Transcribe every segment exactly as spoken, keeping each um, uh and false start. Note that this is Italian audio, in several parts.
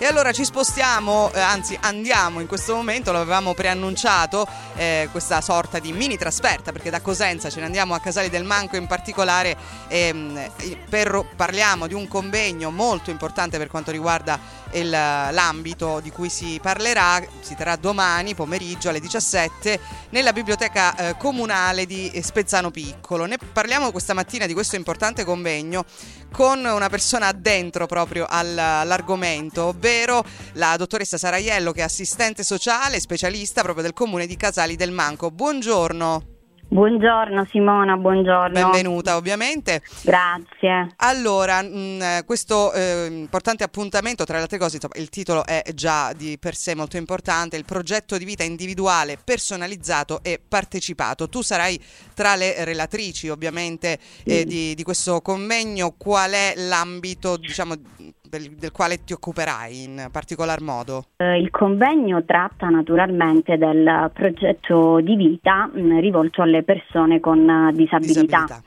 E allora ci spostiamo, eh, anzi andiamo in questo momento, l'avevamo preannunciato, eh, questa sorta di mini trasferta, perché da Cosenza ce ne andiamo a Casali del Manco in particolare, ehm, per, parliamo di un convegno molto importante per quanto riguarda il, l'ambito di cui si parlerà. Si terrà domani pomeriggio alle diciassette nella biblioteca eh, comunale di Spezzano Piccolo. Ne parliamo questa mattina di questo importante convegno con una persona addentro proprio al, all'argomento, ovvero la dottoressa Saraiello, che è assistente sociale specialista proprio del comune di Casali del Manco. Buongiorno. Buongiorno Simona, buongiorno. Benvenuta ovviamente. Grazie. Allora, mh, questo eh, importante appuntamento, tra le altre cose, insomma, il titolo è già di per sé molto importante, il progetto di vita individuale, personalizzato e partecipato. Tu sarai tra le relatrici ovviamente eh, sì. di, di questo convegno. Qual è l'ambito, diciamo, del, del quale ti occuperai in particolar modo? Eh, il convegno tratta naturalmente del progetto di vita mh, rivolto alle persone con uh, disabilità. disabilità.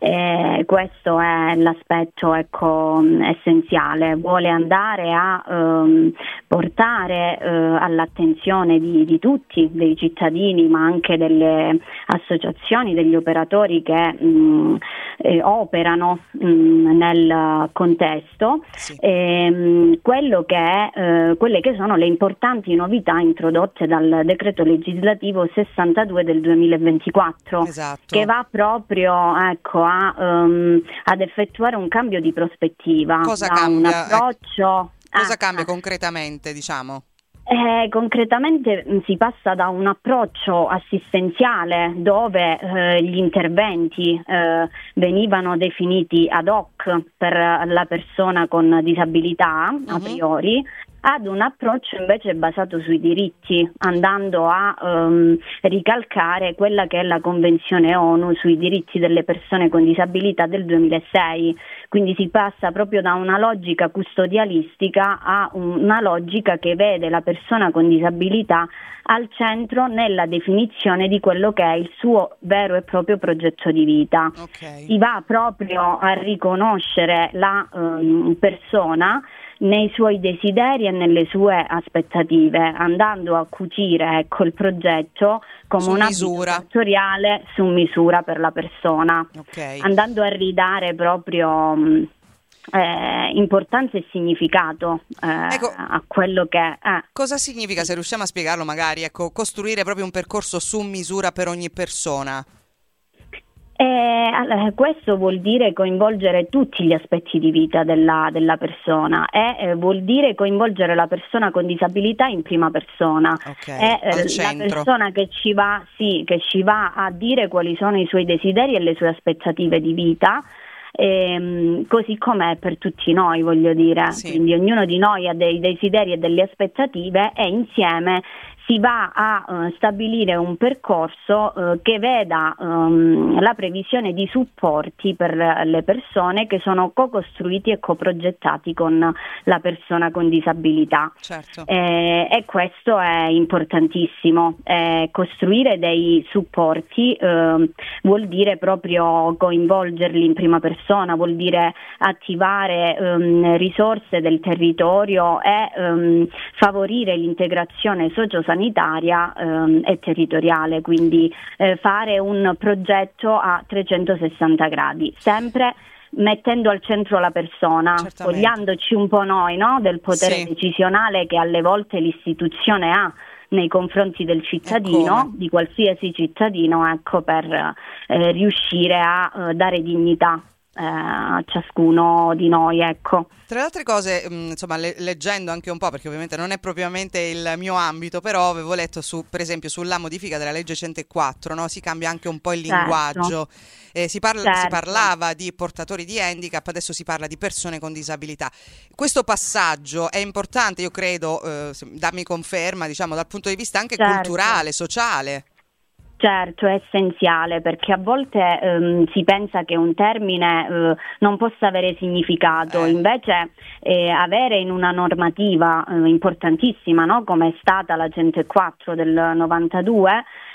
Eh, questo è l'aspetto ecco, essenziale, vuole andare a ehm, portare eh, all'attenzione di, di tutti, dei cittadini, ma anche delle associazioni, degli operatori che mh, eh, operano mh, nel contesto, sì. ehm, quello che è, eh, quelle che sono le importanti novità introdotte dal decreto legislativo sessantadue del duemilaventiquattro, esatto. che va proprio ecco, a A, um, ad effettuare un cambio di prospettiva. Cosa cambia? Un approccio, eh, cosa ah, cambia concretamente, diciamo? Eh, concretamente mh, si passa da un approccio assistenziale dove eh, gli interventi eh, venivano definiti ad hoc per la persona con disabilità uh-huh. a priori, ad un approccio invece basato sui diritti, andando a um, ricalcare quella che è la Convenzione ONU sui diritti delle persone con disabilità del duemilasei. Quindi si passa proprio da una logica custodialistica a una logica che vede la persona con disabilità al centro nella definizione di quello che è il suo vero e proprio progetto di vita. Okay. Si va proprio a riconoscere la um, persona nei suoi desideri e nelle sue aspettative, andando a cucire ecco, il progetto come una misura fattoriale su misura per la persona, okay. andando a ridare proprio mh, eh, importanza e significato eh, ecco, a quello che è. Eh. Cosa significa, se riusciamo a spiegarlo magari, ecco, costruire proprio un percorso su misura per ogni persona? Eh, allora, questo vuol dire coinvolgere tutti gli aspetti di vita della, della persona e eh, vuol dire coinvolgere la persona con disabilità in prima persona. Okay, è eh, la centro. persona che ci va, sì, che ci va a dire quali sono i suoi desideri e le sue aspettative di vita. Ehm, così com'è per tutti noi, voglio dire, sì. Quindi ognuno di noi ha dei desideri e delle aspettative e insieme si va a uh, stabilire un percorso uh, che veda um, la previsione di supporti per le persone che sono co-costruiti e co-progettati con la persona con disabilità. Certo. Eh, e questo è importantissimo. Eh, costruire dei supporti eh, vuol dire proprio coinvolgerli in prima persona, vuol dire attivare um, risorse del territorio e um, favorire l'integrazione sociosanitaria sanitaria ehm, e territoriale, quindi eh, fare un progetto a trecentosessanta gradi, sempre mettendo al centro la persona, spogliandoci un po' noi, no, del potere sì. decisionale che alle volte l'istituzione ha nei confronti del cittadino, di qualsiasi cittadino, ecco, per eh, riuscire a eh, dare dignità a ciascuno di noi, ecco. Tra le altre cose, mh, insomma, le, leggendo anche un po', perché ovviamente non è propriamente il mio ambito, però avevo letto su, per esempio, sulla modifica della legge centoquattro, no? Si cambia anche un po' il certo. linguaggio. Eh, si, parla, certo. si parlava di portatori di handicap, adesso si parla di persone con disabilità. Questo passaggio è importante, io credo, eh, dammi conferma, diciamo, dal punto di vista anche certo. culturale, sociale. Certo, è essenziale, perché a volte ehm, si pensa che un termine eh, non possa avere significato, eh. invece eh, avere in una normativa eh, importantissima, no? Come è stata la centoquattro del novantadue,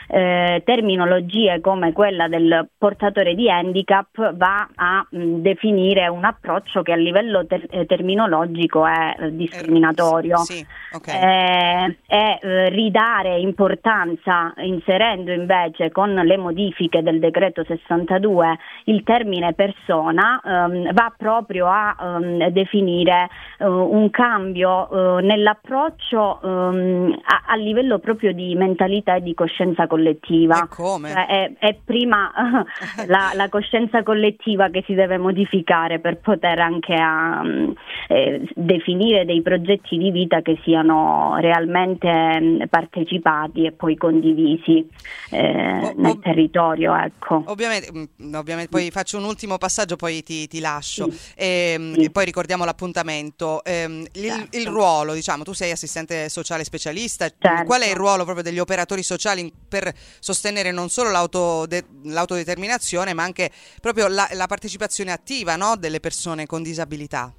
eh, terminologie come quella del portatore di handicap va a mh, definire un approccio che a livello ter- terminologico è eh, discriminatorio. Sì, okay. eh, e eh, ridare importanza inserendo invece con le modifiche del decreto sessantadue il termine persona ehm, va proprio a ehm, definire eh, un cambio eh, nell'approccio ehm, a, a livello proprio di mentalità e di coscienza collettiva. E come? Cioè, è, è prima la, la coscienza collettiva che si deve modificare per poter anche a, eh, definire dei progetti di vita che siano realmente mh, partecipati e poi condivisi eh, o, nel o, territorio. Ecco. Ovviamente, ovviamente poi faccio un ultimo passaggio, poi ti, ti lascio Sì. e, Sì. e poi ricordiamo l'appuntamento. Eh, il, Certo. il ruolo, diciamo, tu sei assistente sociale specialista, Certo. qual è il ruolo proprio degli operatori sociali per sostenere non solo l'autode- l'autodeterminazione ma anche proprio la, la partecipazione attiva, no, delle persone con disabilità?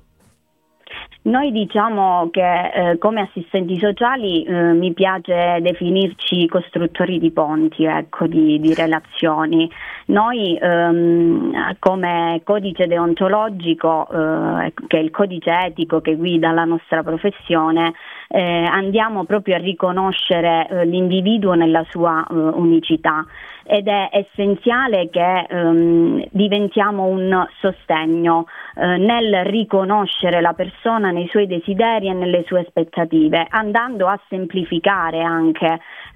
Noi diciamo che eh, come assistenti sociali eh, mi piace definirci costruttori di ponti, ecco, di, di relazioni. Noi ehm, come codice deontologico, eh, che è il codice etico che guida la nostra professione, eh, andiamo proprio a riconoscere eh, l'individuo nella sua eh, unicità. Ed è essenziale che ehm, diventiamo un sostegno eh, nel riconoscere la persona nei suoi desideri e nelle sue aspettative, andando a semplificare anche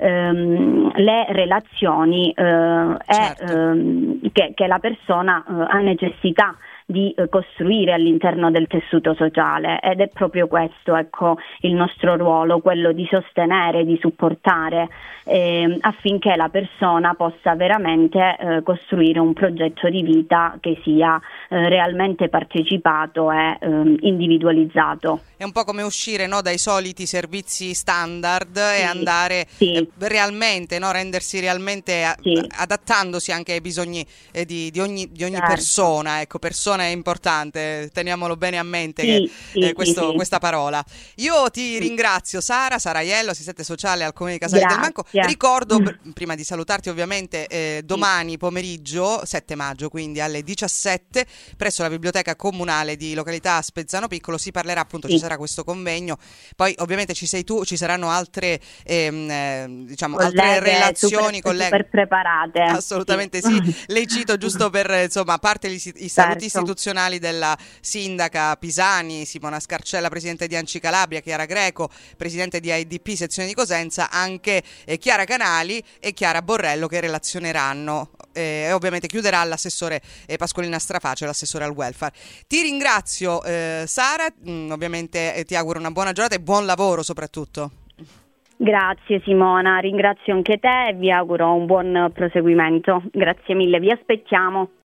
ehm, le relazioni eh, Certo. e, ehm, che, che la persona eh, ha necessità di eh, costruire all'interno del tessuto sociale, ed è proprio questo, ecco, il nostro ruolo, quello di sostenere, di supportare eh, affinché la persona possa veramente eh, costruire un progetto di vita che sia eh, realmente partecipato e eh, individualizzato. È un po' come uscire, no, dai soliti servizi standard e Sì, andare sì. eh, realmente, no, rendersi realmente a- Sì. adattandosi anche ai bisogni eh, di, di ogni, di ogni Certo. persona. Ecco, persona è importante, teniamolo bene a mente Sì, che sì, eh, sì, questo, sì. questa parola. Io ti ringrazio, Sara, Sara Aiello, assistente sociale al Comune di Casale del Manco. Grazie. Ricordo, b- prima di salutarti ovviamente, eh, domani pomeriggio, sette maggio, quindi alle diciassette, presso la biblioteca comunale di località Spezzano Piccolo, si parlerà appunto, Sì. ci sarà questo convegno, poi ovviamente ci sei tu, ci saranno altre ehm, eh, diciamo Colleghe altre relazioni, super, colleghe super preparate. assolutamente sì. Le cito giusto per, insomma, a parte gli, i saluti Certo. istituzionali della sindaca Pisani, Simona Scarcella, presidente di Anci Calabria, Chiara Greco, presidente di I D P sezione di Cosenza, anche eh, Chiara Canali e Chiara Borrello, che relazioneranno eh, e ovviamente chiuderà l'assessore eh, Pasqualina Straface, l'assessore al welfare. Ti ringrazio eh, Sara, mm, ovviamente eh, ti auguro una buona giornata e buon lavoro soprattutto. Grazie Simona, ringrazio anche te e vi auguro un buon proseguimento. Grazie mille, vi aspettiamo.